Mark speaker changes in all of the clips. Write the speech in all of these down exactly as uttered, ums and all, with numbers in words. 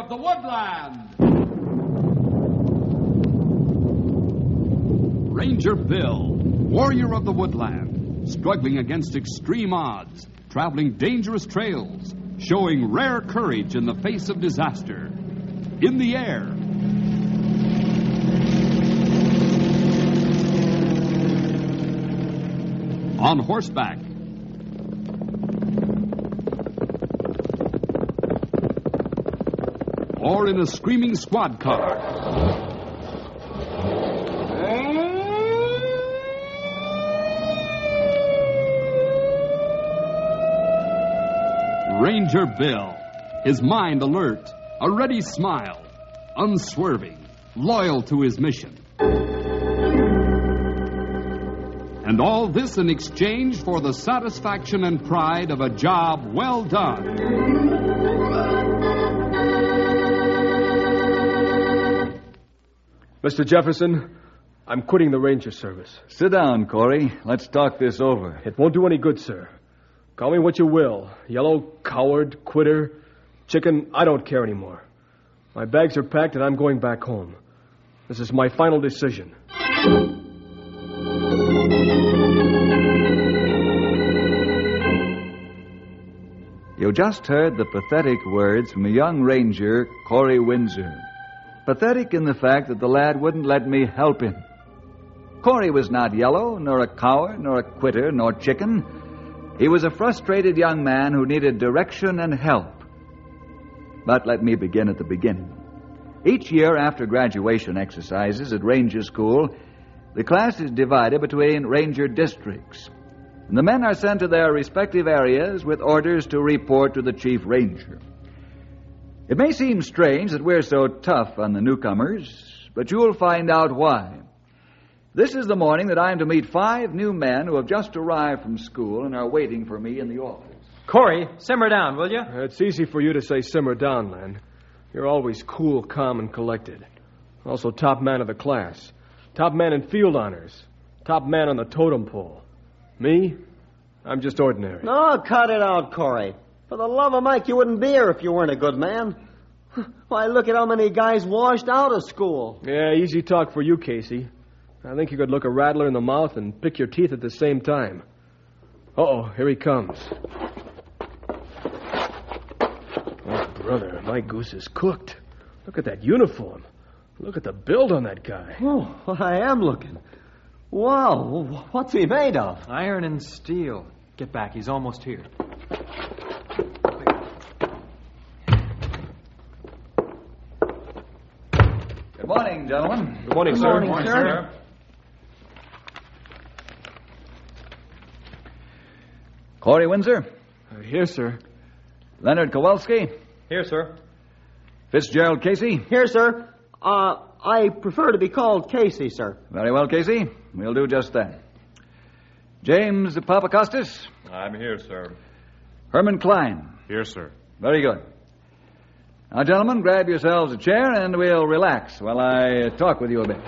Speaker 1: of the Woodland. Ranger Bill, warrior of the woodland, struggling against extreme odds, traveling dangerous trails, showing rare courage in the face of disaster. In the air. On horseback. Or in a screaming squad car. Ranger Bill, his mind alert, a ready smile, unswerving, loyal to his mission. And all this in exchange for the satisfaction and pride of a job well done.
Speaker 2: Mister Jefferson, I'm quitting the Ranger service.
Speaker 3: Sit down, Corey. Let's talk this over.
Speaker 2: It won't do any good, sir. Call me what you will. Yellow, coward, quitter, chicken, I don't care anymore. My bags are packed and I'm going back home. This is my final decision.
Speaker 3: You just heard the pathetic words from a young ranger, Corey Windsor. Pathetic in the fact that the lad wouldn't let me help him. Corey was not yellow, nor a coward, nor a quitter, nor chicken. He was a frustrated young man who needed direction and help. But let me begin at the beginning. Each year after graduation exercises at Ranger School, the class is divided between Ranger districts. And the men are sent to their respective areas with orders to report to the Chief Ranger. It may seem strange that we're so tough on the newcomers, but you'll find out why. This is the morning that I'm to meet five new men who have just arrived from school and are waiting for me in the office.
Speaker 4: Corey, simmer down, will you?
Speaker 2: Uh, it's easy for you to say simmer down, Len. You're always cool, calm, and collected. Also top man of the class. Top man in field honors. Top man on the totem pole. Me? I'm just ordinary.
Speaker 5: No, cut it out, Corey. For the love of Mike, you wouldn't be here if you weren't a good man. Why, look at how many guys washed out of school.
Speaker 2: Yeah, easy talk for you, Casey. I think you could look a rattler in the mouth and pick your teeth at the same time. Uh-oh, here he comes. Oh, brother, my goose is cooked. Look at that uniform. Look at the build on that guy.
Speaker 5: Oh, I am looking. Wow, what's he made of?
Speaker 4: Iron and steel. Get back, he's almost here.
Speaker 3: Good morning, gentlemen.
Speaker 2: Good morning,
Speaker 5: Good
Speaker 2: sir.
Speaker 5: morning,
Speaker 2: Good
Speaker 5: sir.
Speaker 3: Corey Windsor.
Speaker 2: Uh, here, sir.
Speaker 3: Leonard Kowalski.
Speaker 4: Here, sir.
Speaker 3: Fitzgerald Casey.
Speaker 5: Here, sir. Uh, I prefer to be called Casey, sir.
Speaker 3: Very well, Casey. We'll do just that. James Papakostas.
Speaker 6: I'm here, sir.
Speaker 3: Herman Klein.
Speaker 6: Here, sir.
Speaker 3: Very good. Now, gentlemen, grab yourselves a chair and we'll relax while I talk with you a bit.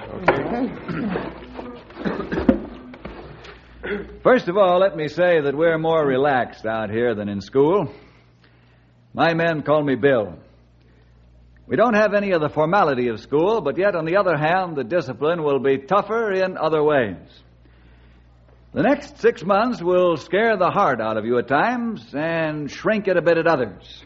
Speaker 3: First of all, let me say that we're more relaxed out here than in school. My men call me Bill. We don't have any of the formality of school, but yet, on the other hand, the discipline will be tougher in other ways. The next six months will scare the heart out of you at times and shrink it a bit at others.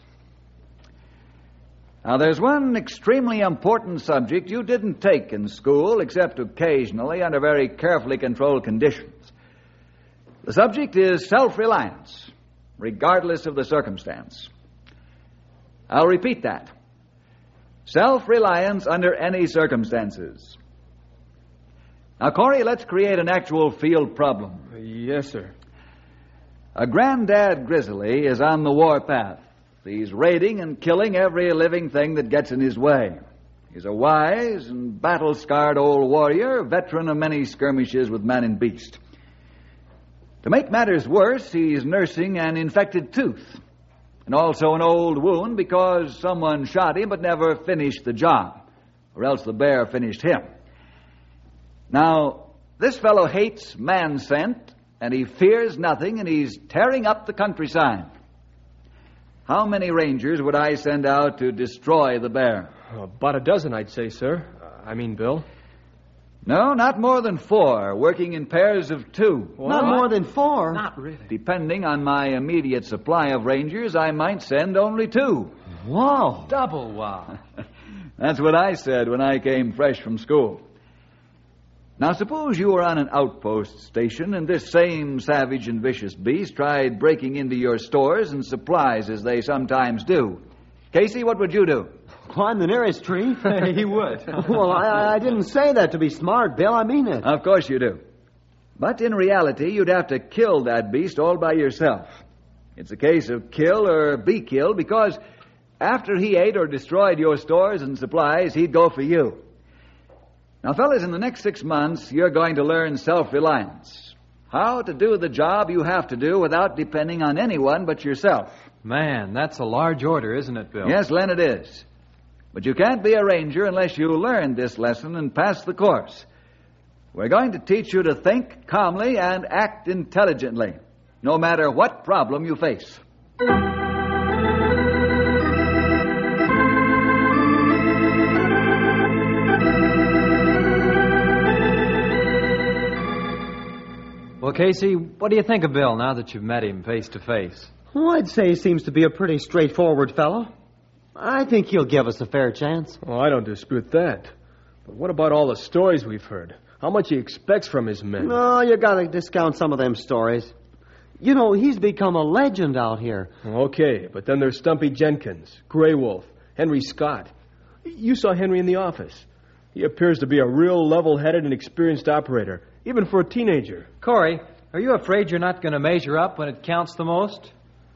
Speaker 3: Now, there's one extremely important subject you didn't take in school, except occasionally under very carefully controlled conditions. The subject is self-reliance, regardless of the circumstance. I'll repeat that. Self-reliance under any circumstances. Now, Corey, let's create an actual field problem.
Speaker 2: Uh, yes, sir.
Speaker 3: A granddad grizzly is on the warpath. He's raiding and killing every living thing that gets in his way. He's a wise and battle-scarred old warrior, veteran of many skirmishes with man and beast. To make matters worse, he's nursing an infected tooth, and also an old wound because someone shot him but never finished the job, or else the bear finished him. Now, this fellow hates man scent, and he fears nothing, and he's tearing up the countryside. how many rangers would I send out to destroy the bear?
Speaker 2: About a dozen, I'd say, sir. Uh, I mean, Bill.
Speaker 3: No, not more than four, working in pairs of two.
Speaker 5: Not more than four.
Speaker 4: Not really.
Speaker 3: Depending on my immediate supply of rangers, I might send only two.
Speaker 5: Wow.
Speaker 4: Double wow.
Speaker 3: That's what I said when I came fresh from school. Now, suppose you were on an outpost station and this same savage and vicious beast tried breaking into your stores and supplies as they sometimes do. Casey, what would you do?
Speaker 5: Climb the nearest tree.
Speaker 4: He would.
Speaker 5: Well, I, I didn't say that to be smart, Bill. I mean it.
Speaker 3: Of course you do. But in reality, you'd have to kill that beast all by yourself. It's a case of kill or be killed because after he ate or destroyed your stores and supplies, he'd go for you. Now, fellas, in the next six months, you're going to learn self-reliance. How to do the job you have to do without depending on anyone but yourself.
Speaker 4: Man, that's a large order, isn't it, Bill?
Speaker 3: Yes, Len, it is. But you can't be a ranger unless you learn this lesson and pass the course. We're going to teach you to think calmly and act intelligently, no matter what problem you face.
Speaker 4: Well, Casey, what do you think of Bill now that you've met him face to face?
Speaker 5: Well, I'd say he seems to be a pretty straightforward fellow. I think he'll give us a fair chance.
Speaker 2: Oh, I don't dispute that. But what about all the stories we've heard? How much he expects from his men?
Speaker 5: No, you gotta discount some of them stories. You know, he's become a legend out here.
Speaker 2: Okay, but then there's Stumpy Jenkins, Grey Wolf, Henry Scott. You saw Henry in the office. He appears to be a real level-headed and experienced operator, even for a teenager.
Speaker 4: Corey, are you afraid you're not going to measure up when it counts the most?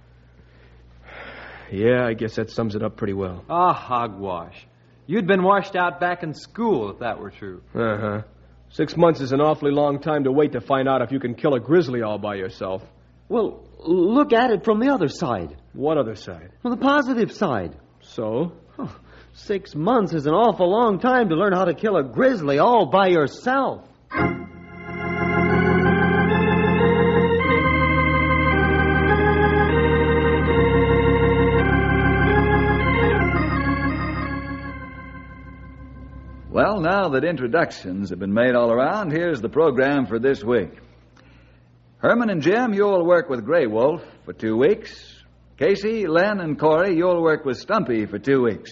Speaker 2: Yeah, I guess that sums it up pretty well.
Speaker 4: Ah, hogwash. You'd been washed out back in school if that were true.
Speaker 2: Uh-huh. Six months is an awfully long time to wait to find out if you can kill a grizzly all by yourself.
Speaker 5: Well, look at it from the other side.
Speaker 2: What other side?
Speaker 5: From the positive side.
Speaker 2: So?
Speaker 5: Huh. Six months is an awful long time to learn how to kill a grizzly all by yourself.
Speaker 3: Well, now that introductions have been made all around, here's the program for this week. Herman and Jim, you'll work with Grey Wolf for two weeks. Casey, Len, and Corey, you'll work with Stumpy for two weeks.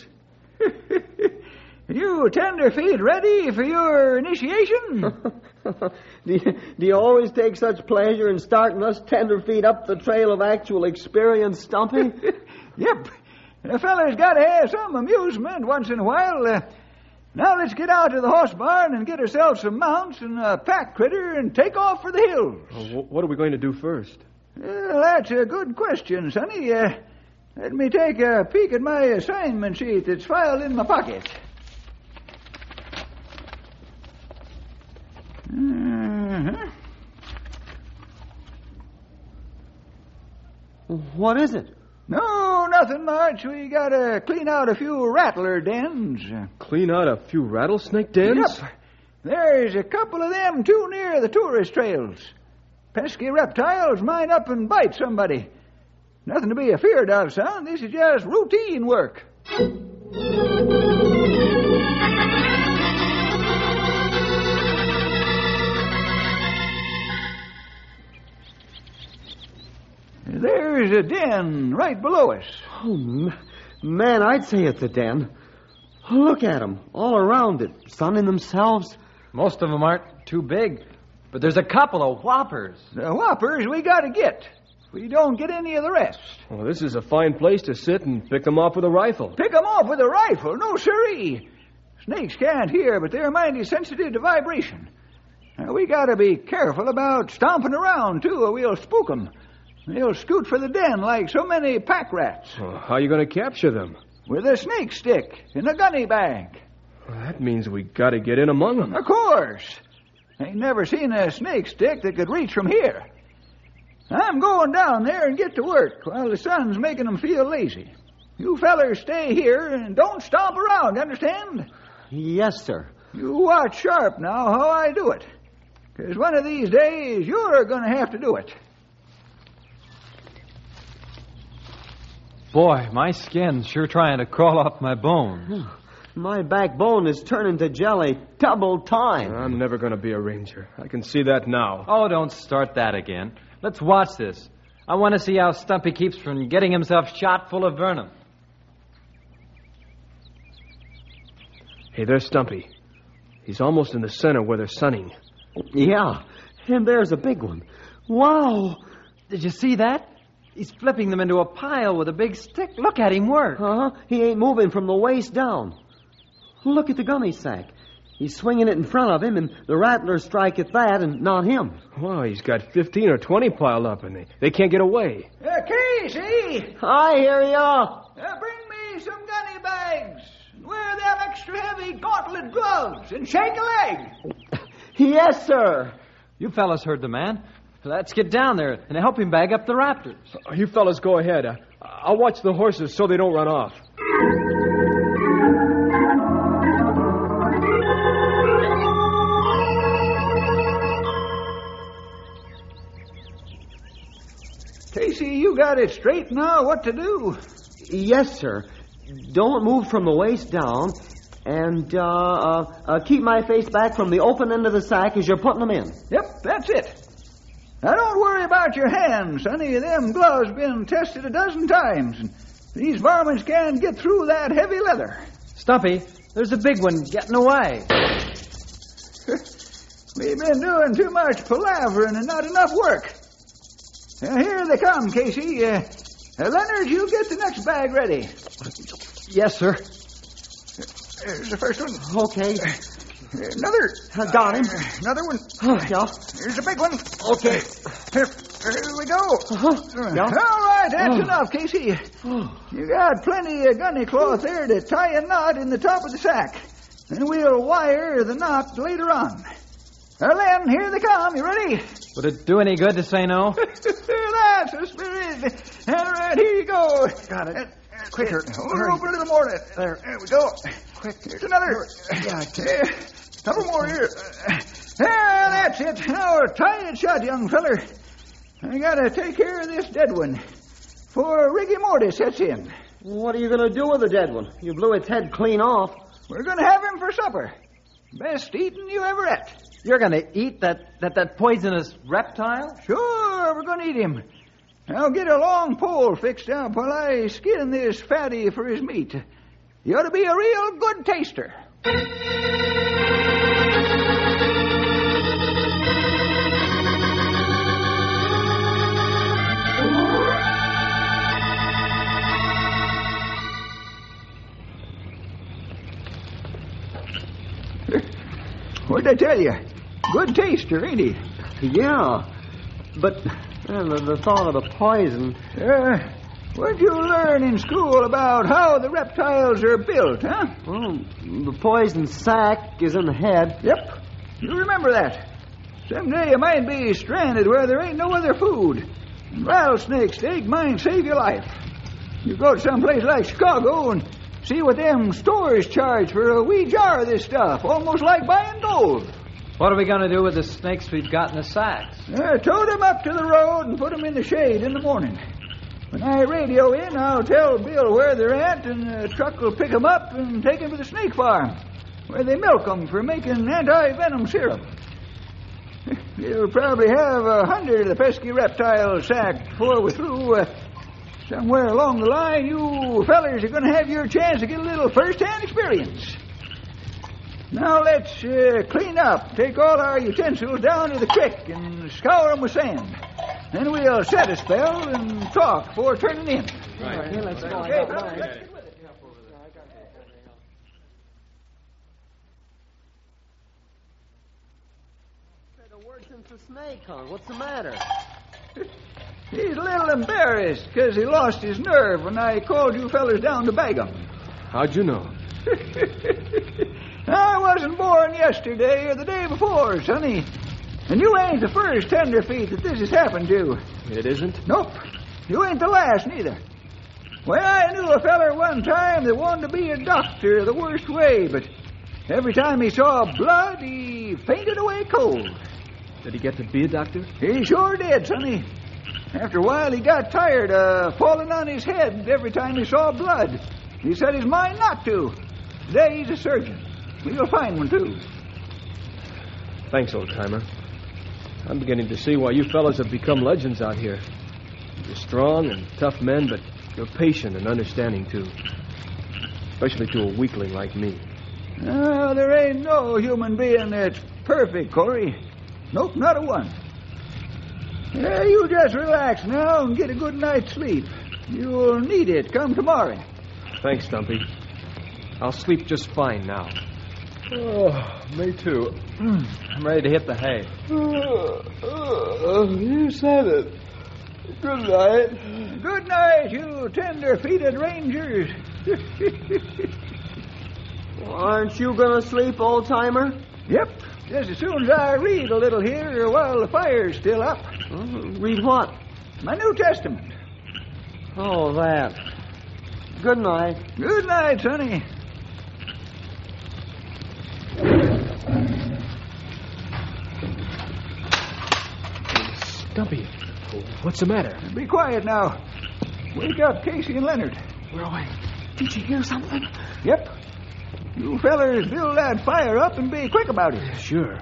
Speaker 3: You tenderfeet ready for your initiation?
Speaker 5: do, you, do you always take such pleasure in starting us tenderfeet up the trail of actual experience, Stumpy?
Speaker 3: Yep. A feller's got to have some amusement once in a while. Uh, now let's get out to the horse barn and get ourselves some mounts and a pack critter and take off for the hills.
Speaker 2: Well, what are we going to do first?
Speaker 3: Well, that's a good question, Sonny. Uh, let me take a peek at my assignment sheet that's filed in my pocket. Uh-huh.
Speaker 5: What is it?
Speaker 3: No, nothing much. We gotta clean out a few rattler dens.
Speaker 2: Clean out a few rattlesnake dens?
Speaker 3: Yep. There's a couple of them too near the tourist trails. Pesky reptiles might up and bite somebody. Nothing to be afeared of, son. This is just routine work. There's a den right below us.
Speaker 5: Oh, man, I'd say it's a den. Look at them, all around it, sunning themselves.
Speaker 4: Most of them aren't too big, but there's a couple of whoppers.
Speaker 3: The whoppers we gotta get. We don't get any of the rest.
Speaker 2: Well, this is a fine place to sit and pick them off with a rifle.
Speaker 3: Pick them off with a rifle? No, sirree. Snakes can't hear, but they're mighty sensitive to vibration. Now, we gotta be careful about stomping around, too, or we'll spook them. They'll scoot for the den like so many pack rats.
Speaker 2: Well, how are you going to capture them?
Speaker 3: With a snake stick in a gunny bag.
Speaker 2: Well, that means we got to get in among them.
Speaker 3: Of course. Ain't never seen a snake stick that could reach from here. I'm going down there and get to work while the sun's making them feel lazy. You fellers stay here and don't stomp around, understand?
Speaker 5: Yes, sir.
Speaker 3: You watch sharp now how I do it. Because one of these days you're going to have to do it.
Speaker 4: Boy, my skin's sure trying to crawl off my bones.
Speaker 5: My backbone is turning to jelly double time.
Speaker 2: I'm never going to be a ranger. I can see that now.
Speaker 4: Oh, don't start that again. Let's watch this. I want to see how Stumpy keeps from getting himself shot full of venom.
Speaker 2: Hey, there's Stumpy. He's almost in the center where they're sunning.
Speaker 5: Yeah, and there's a big one. Wow.
Speaker 4: Did you see that? He's flipping them into a pile with a big stick. Look at him work.
Speaker 5: Huh? He ain't moving from the waist down. Look at the gunny sack. He's swinging it in front of him, and the rattlers strike at that and not him.
Speaker 2: Wow, he's got fifteen or twenty piled up, and they, they can't get away.
Speaker 6: Uh, Casey!
Speaker 5: I hear ya.
Speaker 6: Uh, bring me some gunny bags. Wear them extra heavy gauntlet gloves and shake a leg.
Speaker 5: Yes, sir.
Speaker 4: You fellas heard the man. Let's get down there and help him bag up the raptors.
Speaker 2: You fellas go ahead. Uh, I'll watch the horses so they don't run off.
Speaker 6: Casey, you got it straight now what to do.
Speaker 5: Yes, sir. Don't move from the waist down, and uh, uh, uh, keep my face back from the open end of the sack as you're putting them in.
Speaker 6: Yep, that's it. Now, don't worry about your hands. Any of them gloves been tested a dozen times, and these varmints can't get through that heavy leather.
Speaker 4: Stumpy, there's a big one getting away.
Speaker 6: We've been doing too much palavering and not enough work. Uh, here they come, Casey. Uh, uh, Leonard, you get the next bag ready.
Speaker 4: Yes, sir.
Speaker 6: There's the first one.
Speaker 5: Okay.
Speaker 6: Another.
Speaker 5: I got him.
Speaker 6: Another one.
Speaker 5: Yeah.
Speaker 6: Here's a big one.
Speaker 5: Okay.
Speaker 6: Here, here we go.
Speaker 5: Uh-huh. Yeah.
Speaker 6: All right, that's
Speaker 5: Oh.
Speaker 6: enough, Casey. You got plenty of gunny cloth there to tie a knot in the top of the sack. And we'll wire the knot later on. Well, then, here they come. You ready?
Speaker 4: Would it do any good to say no?
Speaker 6: That's the spirit. All right, here you go. Got it. Uh, quicker. Hold her over a little more. There. There we go. Quick. Here's another. Yeah, uh, couple more here. Uh, there, that's it. Now, tie it shut, young feller. I gotta take care of this dead one before Riggy Morty sets in.
Speaker 5: What are you going to do with the dead one? You blew its head clean off.
Speaker 6: We're gonna have him for supper. Best eating you ever ate.
Speaker 4: You're going to eat that, that, that poisonous reptile?
Speaker 6: Sure, we're going to eat him. Now get a long pole fixed up while I skin this fatty for his meat. He ought to be a real good taster. What'd I tell you? Good taster, ain't he?
Speaker 5: Yeah. But uh, the, the thought of the poison.
Speaker 6: Uh, what'd you learn in school about how the reptiles are built, huh?
Speaker 5: Well, the poison sac is in the head.
Speaker 6: Yep. You remember that. Someday you might be stranded where there ain't no other food. And rattlesnake steak might save your life. You go to some place like Chicago and see what them stores charge for a wee jar of this stuff, almost like buying gold.
Speaker 4: What are we going to do with the snakes we've got in the sacks?
Speaker 6: Uh, tow them up to the road and put them in the shade in the morning. When I radio in, I'll tell Bill where they're at, and the truck will pick them up and take them to the snake farm, where they milk them for making anti-venom syrup. You'll probably have a hundred of the pesky reptiles sacked before we're through. Uh, somewhere along the line, you fellers are going to have your chance to get a little first-hand experience. Now let's uh, clean up, take all our utensils down to the creek and scour them with sand. Then we'll set a spell and talk before turning in.
Speaker 5: Right. Okay, let's go.
Speaker 6: Okay,
Speaker 5: Right.
Speaker 6: let's get with it.
Speaker 5: Said a word since the snake, huh? What's the matter?
Speaker 6: He's a little embarrassed because he lost his nerve when I called you fellers down to bag him.
Speaker 2: How'd you know?
Speaker 6: I wasn't born yesterday or the day before, sonny. And you ain't the first tenderfeet that this has happened to.
Speaker 2: It isn't?
Speaker 6: Nope. You ain't the last, neither. Well, I knew a feller one time that wanted to be a doctor the worst way, but every time he saw blood, he fainted away cold.
Speaker 2: Did he get to be a doctor?
Speaker 6: He sure did, sonny. After a while, he got tired of falling on his head every time he saw blood. He set his mind not to. Today, he's a surgeon. We'll find one, too.
Speaker 2: Thanks, old-timer. I'm beginning to see why you fellas have become legends out here. You're strong and tough men, but you're patient and understanding, too. Especially to a weakling like me.
Speaker 6: Oh, there ain't no human being that's perfect, Corey. Nope, not a one. Yeah, you just relax now and get a good night's sleep. You'll need it come tomorrow.
Speaker 2: Thanks, Stumpy. I'll sleep just fine now.
Speaker 4: Oh, me too. I'm ready to hit the hay.
Speaker 2: Uh, you said it. Good night.
Speaker 6: Good night, you tender-feeted rangers.
Speaker 5: Aren't you going to sleep, old-timer?
Speaker 6: Yep, just as soon as I read a little here while the fire's still up.
Speaker 5: Uh, read what?
Speaker 6: My New Testament.
Speaker 5: Oh, that. Good night.
Speaker 6: Good night, sonny.
Speaker 2: Stumpy, what's the matter?
Speaker 6: Be quiet now. Wake up Casey and Leonard.
Speaker 5: Roy, did you hear something?
Speaker 6: Yep. You fellers build that fire up and be quick about it.
Speaker 2: Sure.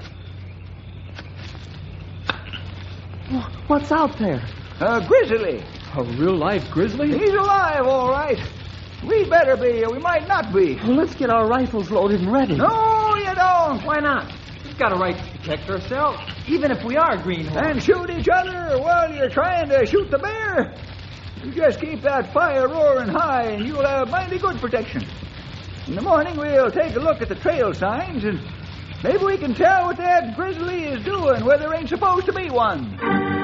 Speaker 5: What's out there?
Speaker 6: A grizzly.
Speaker 2: A real-life grizzly?
Speaker 6: He's alive, all right. We better be, or we might not be.
Speaker 5: Well, let's get our rifles loaded and ready.
Speaker 6: No, you don't.
Speaker 4: Why not? We've got a right to protect ourselves, even if we are greenhorns.
Speaker 6: And shoot each other while you're trying to shoot the bear. You just keep that fire roaring high, and you'll have mighty good protection. In the morning, we'll take a look at the trail signs, and maybe we can tell what that grizzly is doing where there ain't supposed to be one.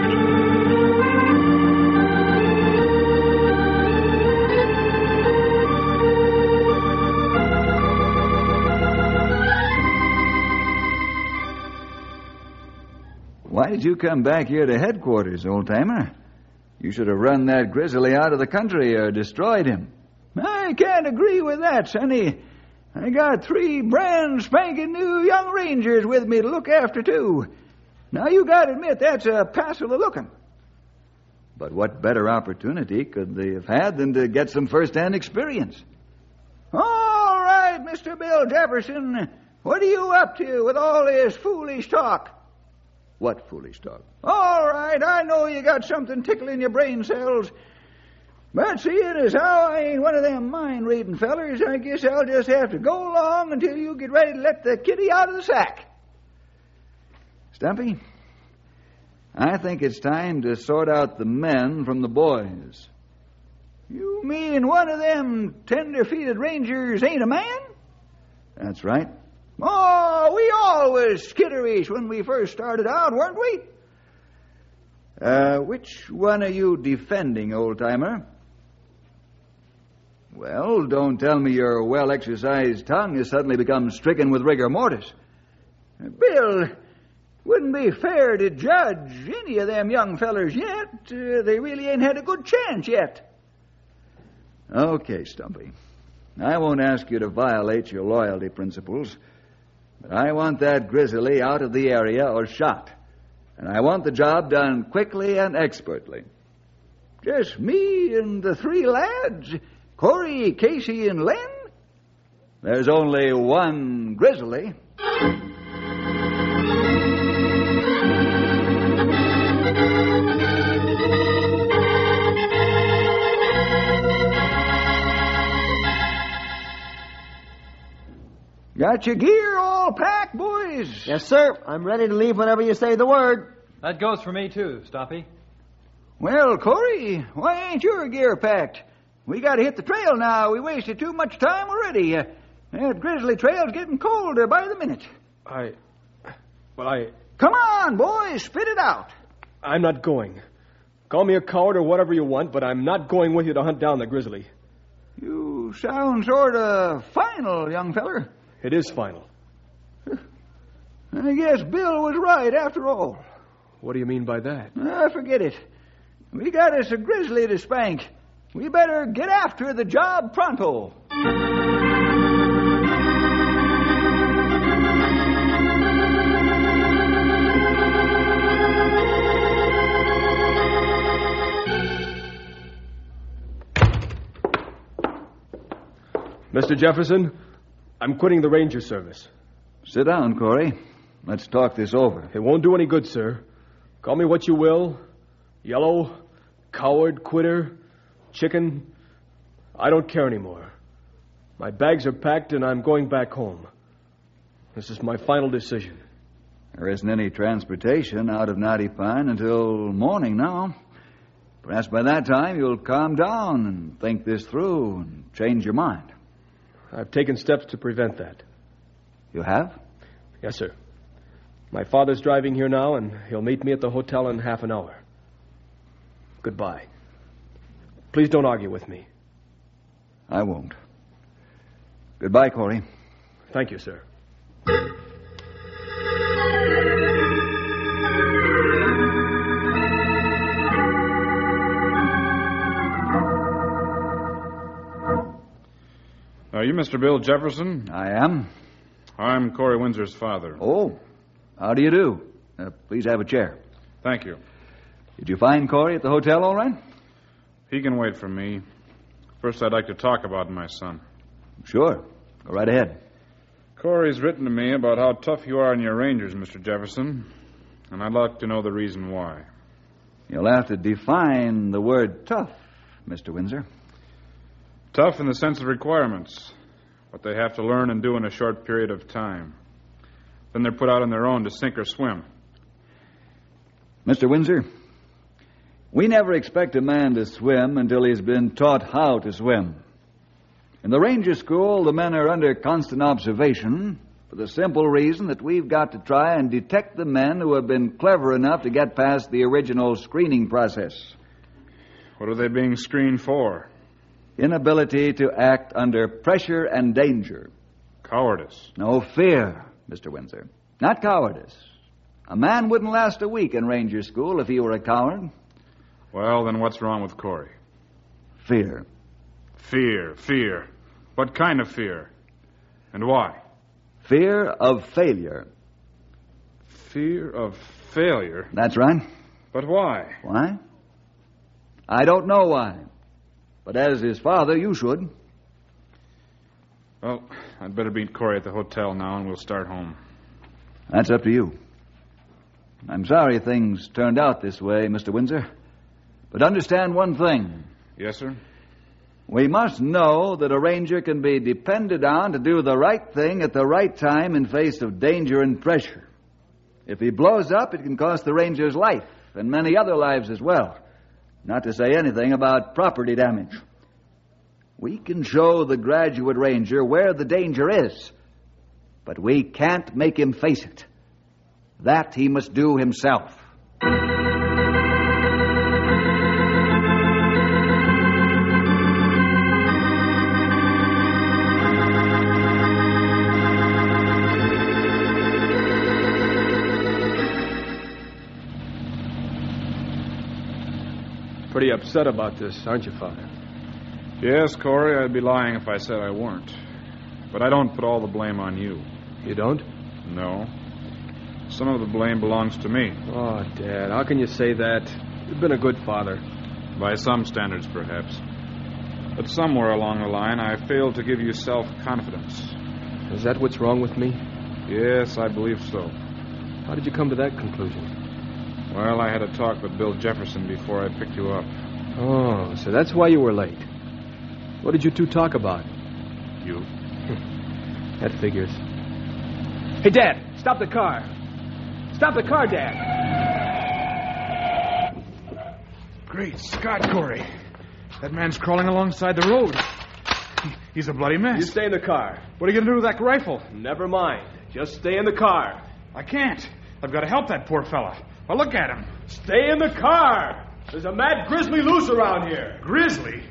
Speaker 3: Why did you come back here to headquarters, old-timer? You should have run that grizzly out of the country or destroyed him.
Speaker 6: I can't agree with that, sonny. I got three brand spanking new young rangers with me to look after, too. Now, you gotta admit that's a passel of looking.
Speaker 3: But what better opportunity could they have had than to get some first-hand experience?
Speaker 6: All right, Mister Bill Jefferson. What are you up to with all this foolish talk?
Speaker 3: What foolish talk?
Speaker 6: All right, I know you got something tickling your brain cells. But seeing as how I ain't one of them mind-reading fellers, I guess I'll just have to go along until you get ready to let the kitty out of the sack.
Speaker 3: Stumpy, I think it's time to sort out the men from the boys.
Speaker 6: You mean one of them tender-feeted rangers ain't a man?
Speaker 3: That's right.
Speaker 6: Oh, we all was skitterish when we first started out, weren't we?
Speaker 3: Uh, which one are you defending, old-timer? Well, don't tell me your well-exercised tongue has suddenly become stricken with rigor mortis.
Speaker 6: Bill, wouldn't be fair to judge any of them young fellers yet. Uh, they really ain't had a good chance yet.
Speaker 3: Okay, Stumpy. I won't ask you to violate your loyalty principles, but I want that grizzly out of the area or shot. And I want the job done quickly and expertly.
Speaker 6: Just me and the three lads? Corey, Casey, and Len?
Speaker 3: There's only one grizzly.
Speaker 6: Got your gear all packed, boys?
Speaker 5: Yes, sir. I'm ready to leave whenever you say the word.
Speaker 4: That goes for me, too, Stumpy.
Speaker 6: Well, Corey, why ain't your gear packed? We got to hit the trail now. We wasted too much time already. Uh, that grizzly trail's getting colder by the minute.
Speaker 2: I... Well, I...
Speaker 6: Come on, boys, spit it out.
Speaker 2: I'm not going. Call me a coward or whatever you want, but I'm not going with you to hunt down the grizzly.
Speaker 6: You sound sort of final, young feller.
Speaker 2: It is final.
Speaker 6: I guess Bill was right after all.
Speaker 2: What do you mean by that?
Speaker 6: Ah, forget it. We got us a grizzly to spank. We better get after the job pronto.
Speaker 2: Mister Jefferson, I'm quitting the Ranger service.
Speaker 3: Sit down, Corey. Let's talk this over.
Speaker 2: It won't do any good, sir. Call me what you will. Yellow, coward, quitter, chicken. I don't care anymore. My bags are packed and I'm going back home. This is my final decision.
Speaker 3: There isn't any transportation out of Knotty Pine until morning now. Perhaps by that time you'll calm down and think this through and change your mind.
Speaker 2: I've taken steps to prevent that.
Speaker 3: You have?
Speaker 2: Yes, sir. My father's driving here now, and he'll meet me at the hotel in half an hour. Goodbye. Please don't argue with me.
Speaker 3: I won't. Goodbye, Corey.
Speaker 2: Thank you, sir.
Speaker 7: Are you Mister Bill Jefferson?
Speaker 3: I am.
Speaker 7: I'm Corey Windsor's father.
Speaker 3: Oh, how do you do? Uh, please have a chair.
Speaker 7: Thank you.
Speaker 3: Did you find Corey at the hotel all right?
Speaker 7: He can wait for me. First, I'd like to talk about my son.
Speaker 3: Sure. Go right ahead.
Speaker 7: Corey's written to me about how tough you are in your Rangers, Mister Jefferson, and I'd like to know the reason why.
Speaker 3: You'll have to define the word tough, Mister Windsor.
Speaker 7: Tough in the sense of requirements, what they have to learn and do in a short period of time. Then they're put out on their own to sink or swim.
Speaker 3: Mister Windsor, we never expect a man to swim until he's been taught how to swim. In the Ranger School, the men are under constant observation for the simple reason that we've got to try and detect the men who have been clever enough to get past the original screening process.
Speaker 7: What are they being screened for?
Speaker 3: Inability to act under pressure and danger.
Speaker 7: Cowardice.
Speaker 3: No, fear, Mister Windsor. Not cowardice. A man wouldn't last a week in Ranger School if he were a coward.
Speaker 7: Well, then what's wrong with Corey?
Speaker 3: Fear.
Speaker 7: Fear, fear. What kind of fear? And why?
Speaker 3: Fear of failure.
Speaker 7: Fear of failure?
Speaker 3: That's right.
Speaker 7: But why?
Speaker 3: Why? I don't know why. But as his father, you should.
Speaker 7: Well, I'd better meet Corey at the hotel now, and we'll start home.
Speaker 3: That's up to you. I'm sorry things turned out this way, Mister Windsor. But understand one thing.
Speaker 7: Yes, sir?
Speaker 3: We must know that a ranger can be depended on to do the right thing at the right time in face of danger and pressure. If he blows up, it can cost the ranger's life, and many other lives as well. Not to say anything about property damage. We can show the graduate ranger where the danger is, but we can't make him face it. That he must do himself.
Speaker 2: Pretty upset about this, aren't you, Father?
Speaker 7: Yes, Corey, I'd be lying if I said I weren't. But I don't put all the blame on you.
Speaker 2: You don't?
Speaker 7: No. Some of the blame belongs to me.
Speaker 2: Oh, Dad, how can you say that? You've been a good father.
Speaker 7: By some standards, perhaps. But somewhere along the line, I failed to give you self-confidence.
Speaker 2: Is that what's wrong with me?
Speaker 7: Yes, I believe so.
Speaker 2: How did you come to that conclusion?
Speaker 7: Well, I had a talk with Bill Jefferson before I picked you up.
Speaker 2: Oh, so that's why you were late. What did you two talk about?
Speaker 7: You?
Speaker 2: That figures. Hey, Dad, stop the car. Stop the car, Dad.
Speaker 7: Great Scott, Corey. That man's crawling alongside the road. He, he's a bloody mess.
Speaker 2: You stay in the car.
Speaker 7: What are you going to do with that rifle?
Speaker 2: Never mind. Just stay in the car.
Speaker 7: I can't. I've got to help that poor fella. Well, look at him.
Speaker 2: Stay in the car. There's a mad grizzly loose around here.
Speaker 7: Grizzly?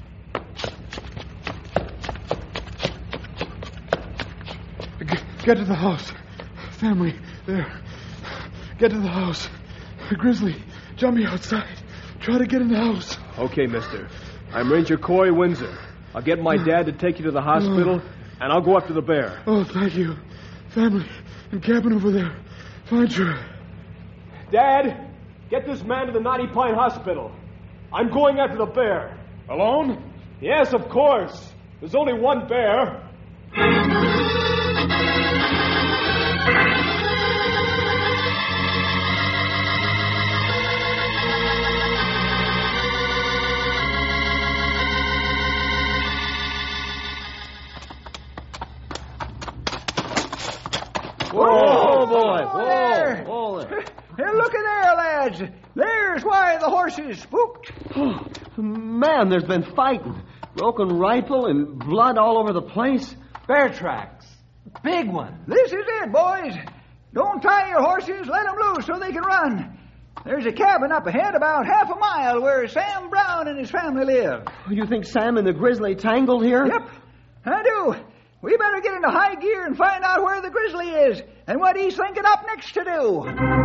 Speaker 7: G- get to the house. Family, there. Get to the house. Grizzly, jump me outside. Try to get in the house.
Speaker 2: Okay, mister. I'm Ranger Corey Windsor. I'll get my dad to take you to the hospital, and I'll go after the bear.
Speaker 7: Oh, thank you. Family, and cabin over there. Find her.
Speaker 2: Dad, get this man to the Knotty Pine Hospital. I'm going after the bear.
Speaker 7: Alone?
Speaker 2: Yes, of course. There's only one bear.
Speaker 5: Whoa, boy.
Speaker 6: Whoa, there.
Speaker 5: Whoa, there.
Speaker 6: Hey, look at there, lads. There's why the horses spooked.
Speaker 5: Man, there's been fighting. Broken rifle and blood all over the place.
Speaker 4: Bear tracks. Big one.
Speaker 6: This is it, boys. Don't tie your horses. Let them loose so they can run. There's a cabin up ahead about half a mile where Sam Brown and his family live.
Speaker 5: You think Sam and the grizzly tangled here?
Speaker 6: Yep, I do. We better get into high gear and find out where the grizzly is and what he's thinking up next to do.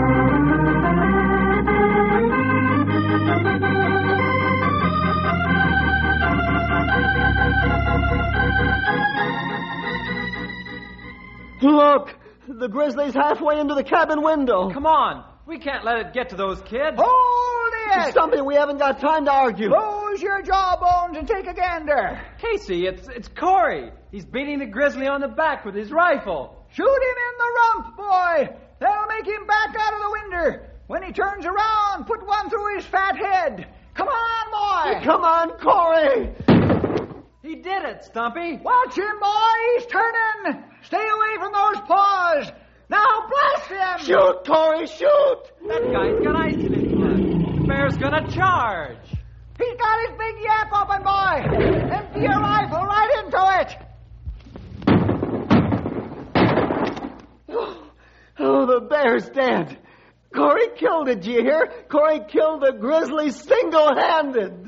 Speaker 5: Look, the grizzly's halfway into the cabin window.
Speaker 4: Come on. We can't let it get to those kids.
Speaker 6: Hold it!
Speaker 5: Something we haven't got time to argue.
Speaker 6: Close your jawbones and take a gander.
Speaker 4: Casey, it's it's Corey. He's beating the grizzly on the back with his rifle.
Speaker 6: Shoot him in the rump, boy. That'll make him back out of the window. When he turns around, put one through his fat head. Come on, boy.
Speaker 5: Come on, Corey.
Speaker 4: He did it, Stumpy.
Speaker 6: Watch him, boy. He's turning. Stay away from those paws. Now blast him.
Speaker 5: Shoot, Corey, shoot.
Speaker 4: That guy's got ice in his blood. The bear's gonna charge.
Speaker 6: He's got his big yap open, boy. Empty your rifle right into it.
Speaker 5: Oh, the bear's dead. Corey killed it, do you hear? Corey killed the grizzly single-handed.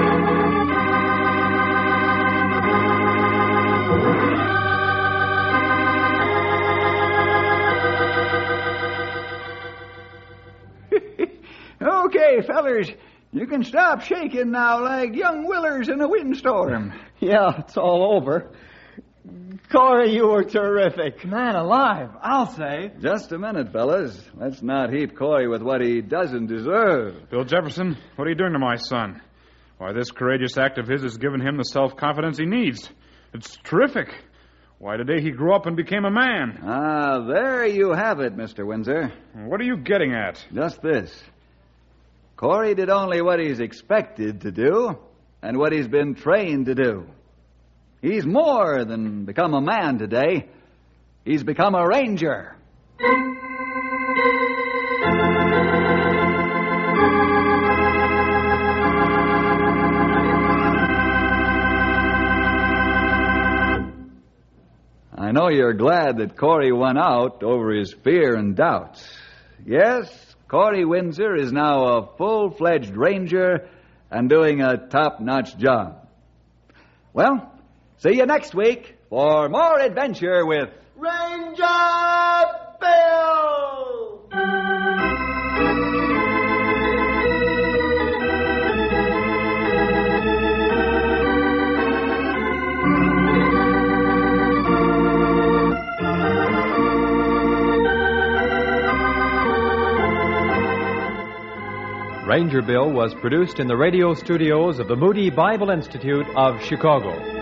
Speaker 6: Okay, fellers. You can stop shaking now like young willers in a windstorm.
Speaker 5: Yeah, it's all over. Corey, you were terrific.
Speaker 4: Man alive, I'll say.
Speaker 3: Just a minute, fellas. Let's not heap Corey with what he doesn't deserve.
Speaker 8: Bill Jefferson, what are you doing to my son? Why, this courageous act of his has given him the self-confidence he needs. It's terrific. Why, today he grew up and became a man.
Speaker 3: Ah, there you have it, Mister Windsor.
Speaker 8: What are you getting at?
Speaker 3: Just this. Corey did only what he's expected to do and what he's been trained to do. He's more than become a man today. He's become a ranger. I know you're glad that Corey won out over his fear and doubts. Yes, Corey Windsor is now a full-fledged ranger and doing a top-notch job. Well, see you next week for more adventure with
Speaker 5: Ranger Bill!
Speaker 4: Ranger Bill was produced in the radio studios of the Moody Bible Institute of Chicago.